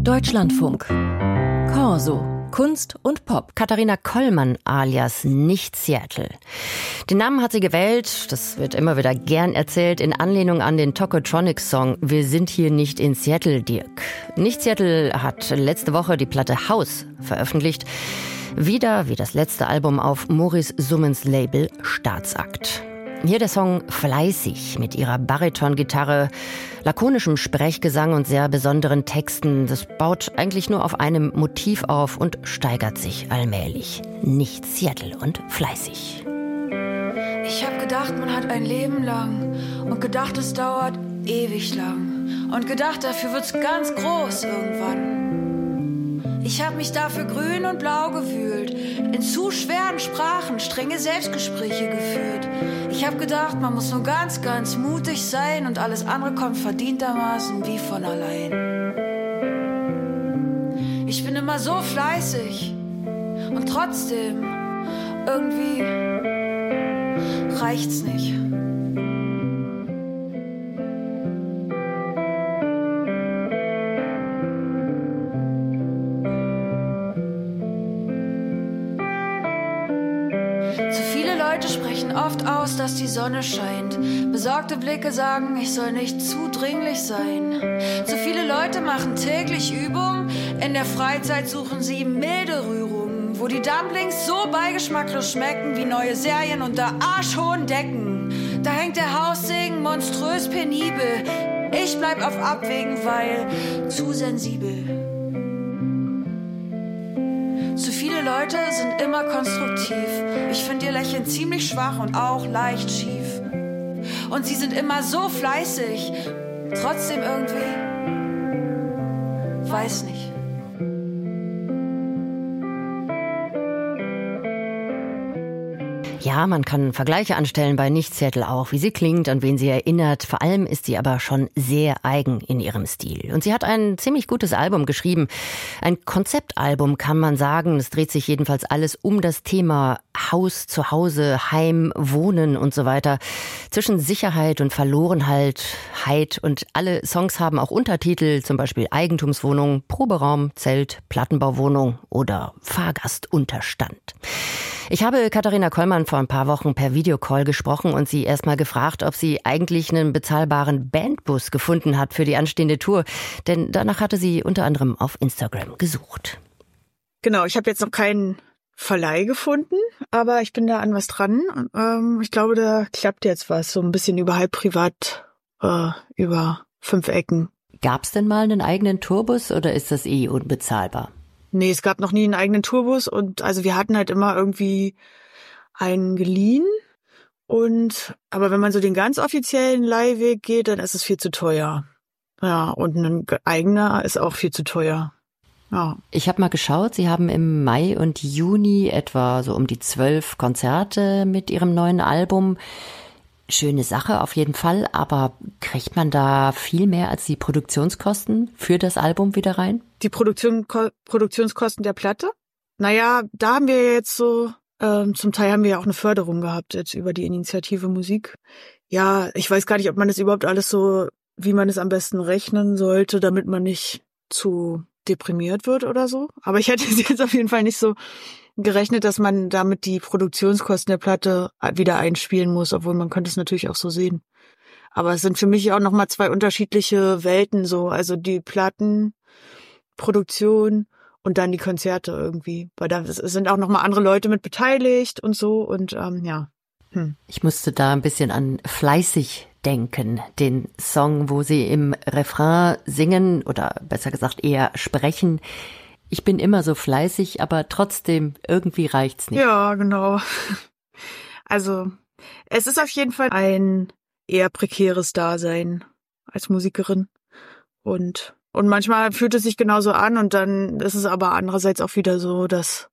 Deutschlandfunk. Corso. Kunst und Pop. Katharina Kollmann alias Nicht Seattle. Den Namen hat sie gewählt, das wird immer wieder gern erzählt, in Anlehnung an den Tokotronics-Song Wir sind hier nicht in Seattle, Dirk. Nicht Seattle hat letzte Woche die Platte Haus veröffentlicht. Wieder wie das letzte Album auf Maurice Summens Label Staatsakt. Hier der Song Fleißig mit ihrer Baritongitarre, lakonischem Sprechgesang und sehr besonderen Texten. Das baut eigentlich nur auf einem Motiv auf und steigert sich allmählich. Nicht Seattle und fleißig. Ich hab gedacht, man hat ein Leben lang und gedacht, es dauert ewig lang und gedacht, dafür wird's ganz groß irgendwann. Ich hab mich dafür grün und blau gewühlt, in zu schweren Sprachen strenge Selbstgespräche geführt. Ich hab gedacht, man muss nur ganz, ganz mutig sein und alles andere kommt verdientermaßen wie von allein. Ich bin immer so fleißig und trotzdem irgendwie reicht's nicht. Zu viele Leute sprechen oft aus, dass die Sonne scheint. Besorgte Blicke sagen, ich soll nicht zu dringlich sein. Zu viele Leute machen täglich Übung. In der Freizeit suchen sie milde Rührungen, wo die Dumplings so beigeschmacklos schmecken wie neue Serien unter arschhohen Decken. Da hängt der Haussegen monströs penibel. Ich bleib auf Abwägen, weil zu sensibel. Zu viele Leute sind immer konstruktiv. Ich finde ihr Lächeln ziemlich schwach und auch leicht schief. Und sie sind immer so fleißig. Trotzdem irgendwie, weiß nicht. Ja, man kann Vergleiche anstellen bei Nicht Seattle auch, wie sie klingt, an wen sie erinnert. Vor allem ist sie aber schon sehr eigen in ihrem Stil. Und sie hat ein ziemlich gutes Album geschrieben. Ein Konzeptalbum kann man sagen. Es dreht sich jedenfalls alles um das Thema Haus, Zuhause, Heim, Wohnen und so weiter. Zwischen Sicherheit und Verlorenheit. Und alle Songs haben auch Untertitel, zum Beispiel Eigentumswohnung, Proberaum, Zelt, Plattenbauwohnung oder Fahrgastunterstand. Ich habe Katharina Kollmann vor ein paar Wochen per Videocall gesprochen und sie erst mal gefragt, ob sie eigentlich einen bezahlbaren Bandbus gefunden hat für die anstehende Tour. Denn danach hatte sie unter anderem auf Instagram gesucht. Genau, ich habe jetzt noch keinen Verleih gefunden, aber ich bin da an was dran. Ich glaube, da klappt jetzt was, so ein bisschen über halb privat, über 5 Ecken. Gab's denn mal einen eigenen Tourbus oder ist das unbezahlbar? Nee, es gab noch nie einen eigenen Tourbus und also wir hatten halt immer irgendwie einen geliehen aber wenn man so den ganz offiziellen Leihweg geht, dann ist es viel zu teuer. Ja, und ein eigener ist auch viel zu teuer. Ja. Ich habe mal geschaut, Sie haben im Mai und Juni etwa so um die 12 Konzerte mit Ihrem neuen Album. Schöne Sache auf jeden Fall, aber kriegt man da viel mehr als die Produktionskosten für das Album wieder rein? Die Produktionskosten der Platte? Naja, da haben wir jetzt so, zum Teil haben wir ja auch eine Förderung gehabt jetzt über die Initiative Musik. Ja, ich weiß gar nicht, ob man das überhaupt alles so, wie man es am besten rechnen sollte, damit man nicht zu deprimiert wird oder so. Aber ich hätte es jetzt auf jeden Fall nicht so gerechnet, dass man damit die Produktionskosten der Platte wieder einspielen muss, obwohl man könnte es natürlich auch so sehen. Aber es sind für mich auch nochmal 2 unterschiedliche Welten so, also die Plattenproduktion und dann die Konzerte irgendwie. Weil da sind auch nochmal andere Leute mit beteiligt und so und ja. Ich musste da ein bisschen an Fleißig denken, den Song, wo sie im Refrain singen oder besser gesagt eher sprechen. Ich bin immer so fleißig, aber trotzdem, irgendwie reicht's nicht. Ja, genau. Also, es ist auf jeden Fall ein eher prekäres Dasein als Musikerin. Und manchmal fühlt es sich genauso an und dann ist es aber andererseits auch wieder so, dass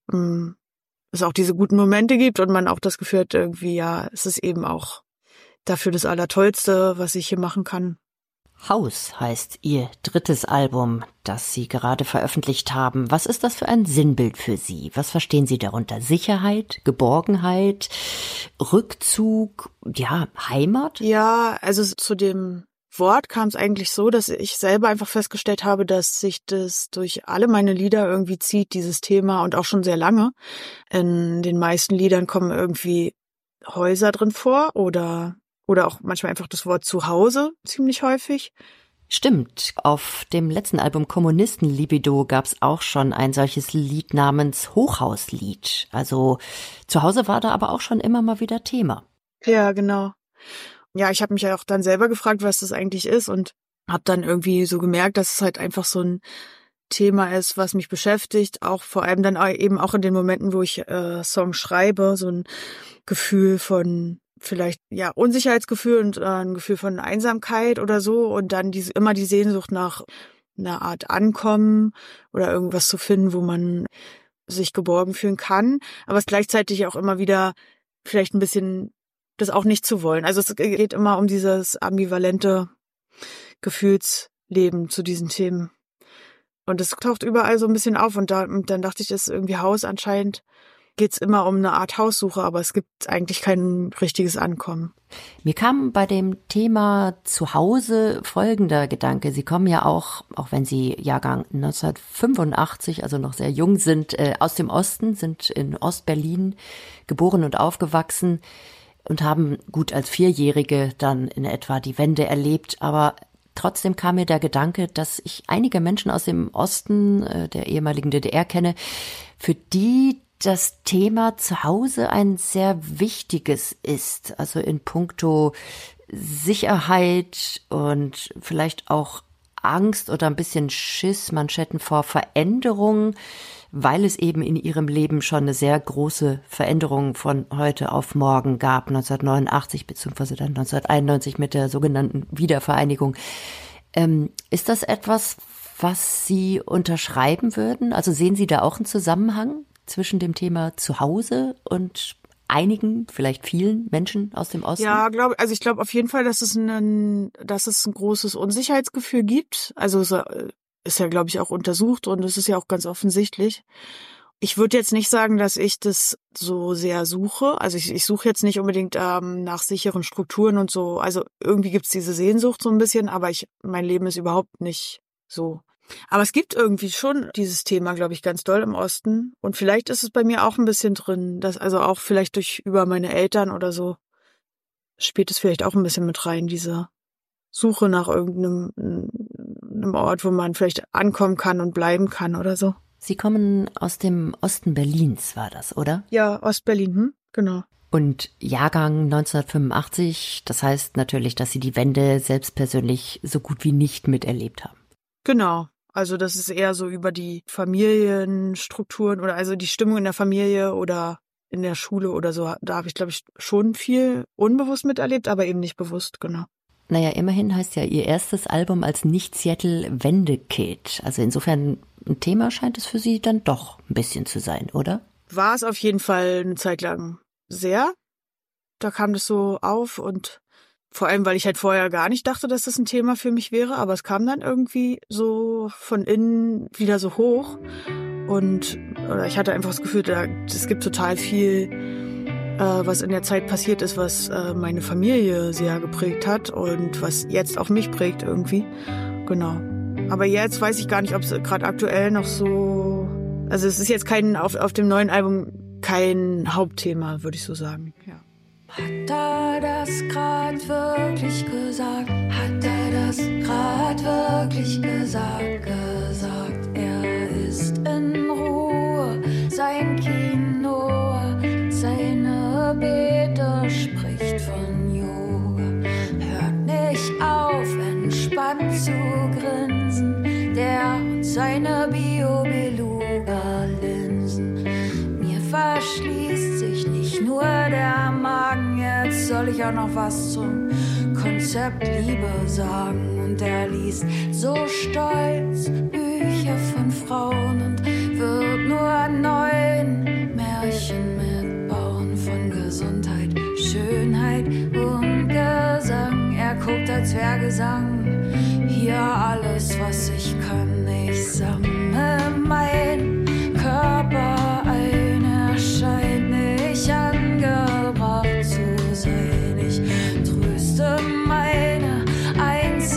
es auch diese guten Momente gibt und man auch das Gefühl hat, irgendwie, ja, es ist eben auch dafür das Allertollste, was ich hier machen kann. Haus heißt Ihr drittes Album, das Sie gerade veröffentlicht haben. Was ist das für ein Sinnbild für Sie? Was verstehen Sie darunter? Sicherheit, Geborgenheit, Rückzug, ja, Heimat? Ja, also zu dem Wort kam es eigentlich so, dass ich selber einfach festgestellt habe, dass sich das durch alle meine Lieder irgendwie zieht, dieses Thema, und auch schon sehr lange. In den meisten Liedern kommen irgendwie Häuser drin vor oder auch manchmal einfach das Wort Zuhause ziemlich häufig. Stimmt, auf dem letzten Album Kommunistenlibido gab es auch schon ein solches Lied namens Hochhauslied. Also zu Hause war da aber auch schon immer mal wieder Thema. Ja, genau. Ja, ich habe mich ja auch dann selber gefragt, was das eigentlich ist, und habe dann irgendwie so gemerkt, dass es halt einfach so ein Thema ist, was mich beschäftigt, auch vor allem dann eben auch in den Momenten, wo ich Songs schreibe, so ein Gefühl von vielleicht ja Unsicherheitsgefühl und ein Gefühl von Einsamkeit oder so, und dann immer die Sehnsucht nach einer Art Ankommen oder irgendwas zu finden, wo man sich geborgen fühlen kann, aber es gleichzeitig auch immer wieder vielleicht ein bisschen das auch nicht zu wollen. Also es geht immer um dieses ambivalente Gefühlsleben zu diesen Themen. Und es taucht überall so ein bisschen auf, und dann dachte ich, das ist irgendwie Haus. Anscheinend geht's immer um eine Art Haussuche, aber es gibt eigentlich kein richtiges Ankommen. Mir kam bei dem Thema Zuhause folgender Gedanke. Sie kommen ja auch wenn Sie Jahrgang 1985, also noch sehr jung sind, aus dem Osten, sind in Ostberlin geboren und aufgewachsen und haben gut als Vierjährige dann in etwa die Wende erlebt. Aber trotzdem kam mir der Gedanke, dass ich einige Menschen aus dem Osten der ehemaligen DDR kenne, für die das Thema Zuhause ein sehr wichtiges ist, also in puncto Sicherheit und vielleicht auch Angst oder ein bisschen Schissmanschetten vor Veränderungen, weil es eben in ihrem Leben schon eine sehr große Veränderung von heute auf morgen gab, 1989 beziehungsweise dann 1991 mit der sogenannten Wiedervereinigung. Ist das etwas, was Sie unterschreiben würden? Also sehen Sie da auch einen Zusammenhang zwischen dem Thema Zuhause und einigen, vielleicht vielen Menschen aus dem Osten? Ja, ich glaube auf jeden Fall, dass es ein großes Unsicherheitsgefühl gibt. Also es ist ja, glaube ich, auch untersucht, und es ist ja auch ganz offensichtlich. Ich würde jetzt nicht sagen, dass ich das so sehr suche. Also ich suche jetzt nicht unbedingt nach sicheren Strukturen und so. Also irgendwie gibt's diese Sehnsucht so ein bisschen, aber mein Leben ist überhaupt nicht so. Aber es gibt irgendwie schon dieses Thema, glaube ich, ganz doll im Osten. Und vielleicht ist es bei mir auch ein bisschen drin, dass also auch vielleicht über meine Eltern oder so spielt es vielleicht auch ein bisschen mit rein, diese Suche nach irgendeinem einem Ort, wo man vielleicht ankommen kann und bleiben kann oder so. Sie kommen aus dem Osten Berlins, war das, oder? Ja, Ostberlin, genau. Und Jahrgang 1985, das heißt natürlich, dass Sie die Wende selbst persönlich so gut wie nicht miterlebt haben. Genau. Also das ist eher so über die Familienstrukturen oder also die Stimmung in der Familie oder in der Schule oder so. Da habe ich, glaube ich, schon viel unbewusst miterlebt, aber eben nicht bewusst, genau. Naja, immerhin heißt ja Ihr erstes Album als Nicht-Seattle-Wendekit. Also insofern ein Thema scheint es für Sie dann doch ein bisschen zu sein, oder? War es auf jeden Fall eine Zeit lang sehr. Da kam das so auf, und vor allem, weil ich halt vorher gar nicht dachte, dass das ein Thema für mich wäre, aber es kam dann irgendwie so von innen wieder so hoch, oder ich hatte einfach das Gefühl, es gibt total viel, was in der Zeit passiert ist, was meine Familie sehr geprägt hat und was jetzt auch mich prägt irgendwie. Genau. Aber jetzt weiß ich gar nicht, ob es gerade aktuell noch so, also es ist jetzt auf dem neuen Album kein Hauptthema, würde ich so sagen, ja. Hat er das grad wirklich gesagt? Hat er das grad wirklich gesagt? Gesagt, er ist in Ruhe, sein Kino, seine Bete spricht von Yoga. Hört nicht auf, entspannt zu grinsen, der und seine Bio-Beluga-Linsen. Mir verschließt sich nicht nur der Magen, jetzt soll ich auch noch was zum Konzept Liebe sagen. Und er liest so stolz Bücher von Frauen und wird nur 9 Märchen mitbauen von Gesundheit, Schönheit und Gesang. Er guckt, als wär Gesang hier alles, was ich kann. Ich sammle mein Körper ein, er scheint nicht angebracht zu sein. Ich tröste meine Einsamkeit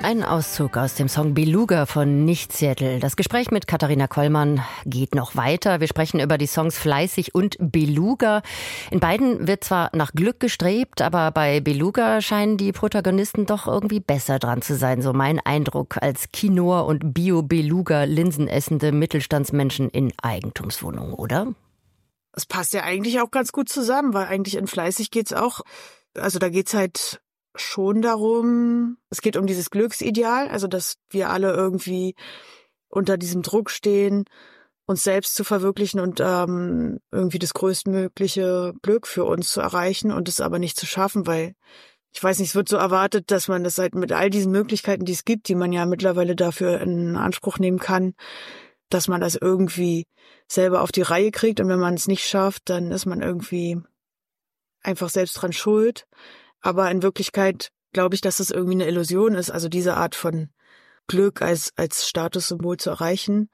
Ein Auszug aus dem Song Beluga von Nicht-Seattle. Das Gespräch mit Katharina Kollmann geht noch weiter. Wir sprechen über die Songs Fleißig und Beluga. In beiden wird zwar nach Glück gestrebt, aber bei Beluga scheinen die Protagonisten doch irgendwie besser dran zu sein. So mein Eindruck als Quinoa- und Bio-Beluga-Linsen essende Mittelstandsmenschen in Eigentumswohnungen, oder? Es passt ja eigentlich auch ganz gut zusammen, weil eigentlich in Fleißig geht's auch, also da geht's halt schon darum, es geht um dieses Glücksideal, also dass wir alle irgendwie unter diesem Druck stehen, uns selbst zu verwirklichen und irgendwie das größtmögliche Glück für uns zu erreichen und es aber nicht zu schaffen, weil ich weiß nicht, es wird so erwartet, dass man das halt mit all diesen Möglichkeiten, die es gibt, die man ja mittlerweile dafür in Anspruch nehmen kann, dass man das irgendwie selber auf die Reihe kriegt und wenn man es nicht schafft, dann ist man irgendwie einfach selbst dran schuld. Aber in Wirklichkeit glaube ich, dass es irgendwie eine Illusion ist, also diese Art von Glück als Statussymbol zu erreichen.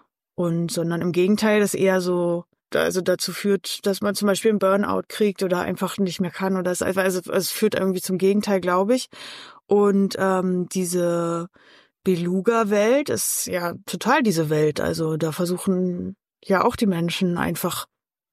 Sondern im Gegenteil, das eher so, also dazu führt, dass man zum Beispiel einen Burnout kriegt oder einfach nicht mehr kann oder es führt irgendwie zum Gegenteil, glaube ich. Und diese Beluga-Welt ist ja total diese Welt. Also da versuchen ja auch die Menschen einfach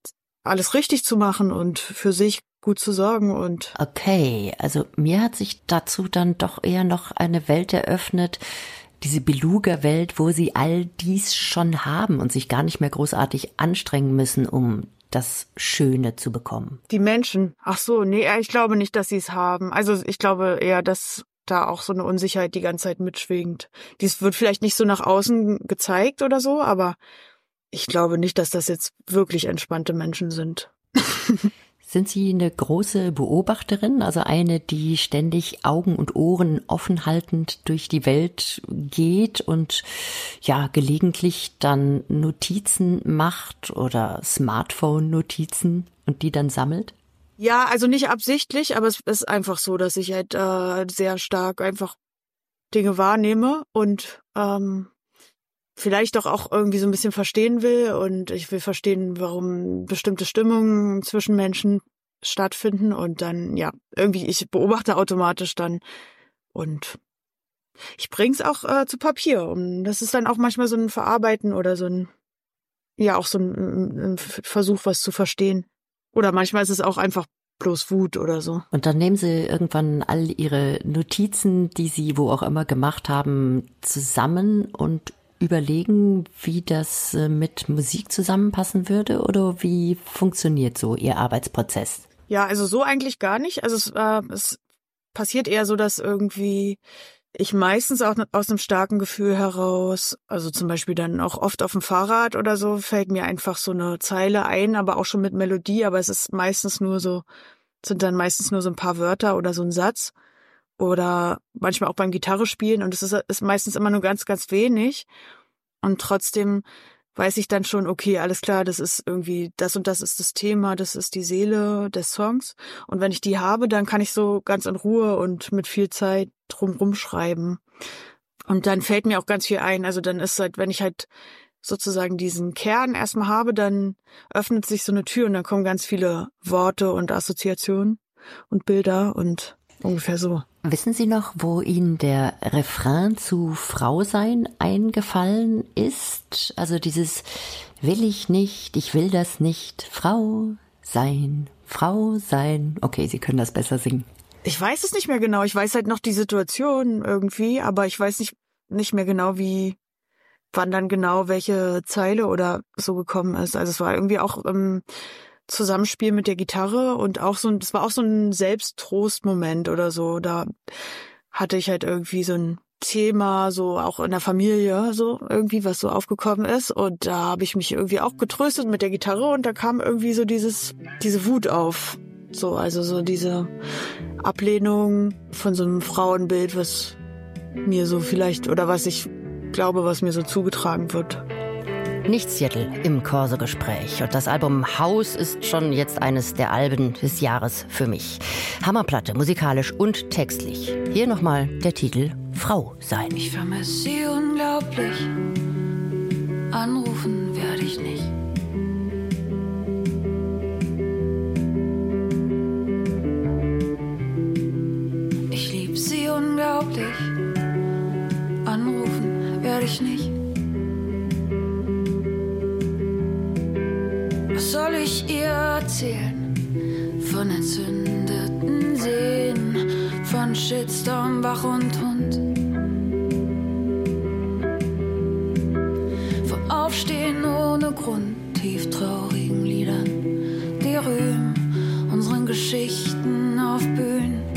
alles richtig zu machen und für sich gut zu sorgen und. Okay, also mir hat sich dazu dann doch eher noch eine Welt eröffnet, diese Beluga-Welt, wo sie all dies schon haben und sich gar nicht mehr großartig anstrengen müssen, um das Schöne zu bekommen. Die Menschen, ach so, nee, ich glaube nicht, dass sie es haben. Also ich glaube eher, dass da auch so eine Unsicherheit die ganze Zeit mitschwingt. Dies wird vielleicht nicht so nach außen gezeigt oder so, aber ich glaube nicht, dass das jetzt wirklich entspannte Menschen sind. Sind Sie eine große Beobachterin, also eine, die ständig Augen und Ohren offen haltend durch die Welt geht und ja gelegentlich dann Notizen macht oder Smartphone-Notizen und die dann sammelt? Ja, also nicht absichtlich, aber es ist einfach so, dass ich halt sehr stark einfach Dinge wahrnehme und vielleicht doch auch irgendwie so ein bisschen verstehen will und ich will verstehen, warum bestimmte Stimmungen zwischen Menschen stattfinden und dann, ja, irgendwie, ich beobachte automatisch dann und ich bring's auch zu Papier und das ist dann auch manchmal so ein Verarbeiten oder so ein, ja, auch so ein Versuch, was zu verstehen. Oder manchmal ist es auch einfach bloß Wut oder so. Und dann nehmen Sie irgendwann all Ihre Notizen, die Sie wo auch immer gemacht haben, zusammen und überlegen, wie das mit Musik zusammenpassen würde oder wie funktioniert so Ihr Arbeitsprozess? Ja, also so eigentlich gar nicht. Also es passiert eher so, dass irgendwie ich meistens auch aus einem starken Gefühl heraus, also zum Beispiel dann auch oft auf dem Fahrrad oder so, fällt mir einfach so eine Zeile ein, aber auch schon mit Melodie, aber es ist meistens nur so, sind dann meistens nur so ein paar Wörter oder so ein Satz. Oder manchmal auch beim Gitarre spielen und es ist meistens immer nur ganz, ganz wenig. Und trotzdem weiß ich dann schon, okay, alles klar, das ist irgendwie, das und das ist das Thema, das ist die Seele des Songs. Und wenn ich die habe, dann kann ich so ganz in Ruhe und mit viel Zeit drumrum schreiben. Und dann fällt mir auch ganz viel ein. Also dann ist halt, wenn ich halt sozusagen diesen Kern erstmal habe, dann öffnet sich so eine Tür und dann kommen ganz viele Worte und Assoziationen und Bilder und ungefähr so. Wissen Sie noch, wo Ihnen der Refrain zu Frau sein eingefallen ist? Also dieses will ich nicht, ich will das nicht, Frau sein, Frau sein. Okay, Sie können das besser singen. Ich weiß es nicht mehr genau. Ich weiß halt noch die Situation irgendwie, aber ich weiß nicht mehr genau, wann dann genau welche Zeile oder so gekommen ist. Also es war irgendwie auch Zusammenspiel mit der Gitarre und auch das war auch so ein Selbsttrostmoment oder so. Da hatte ich halt irgendwie so ein Thema, so auch in der Familie, so irgendwie, was so aufgekommen ist. Und da habe ich mich irgendwie auch getröstet mit der Gitarre und da kam irgendwie so diese Wut auf. So, also so diese Ablehnung von so einem Frauenbild, was mir so vielleicht, oder was ich glaube, was mir so zugetragen wird. Nicht-Seattle im Corso-Gespräch. Und das Album Haus ist schon jetzt eines der Alben des Jahres für mich. Hammerplatte, musikalisch und textlich. Hier nochmal der Titel Frau sein. Ich vermisse sie unglaublich. Anrufen werde ich nicht. Ich lieb sie unglaublich. erzählen. Von entzündeten Seen, von Shitstorm, Bach und Hund. Vom Aufstehen ohne Grund, tief traurigen Liedern, die rühmen unseren Geschichten auf Bühnen.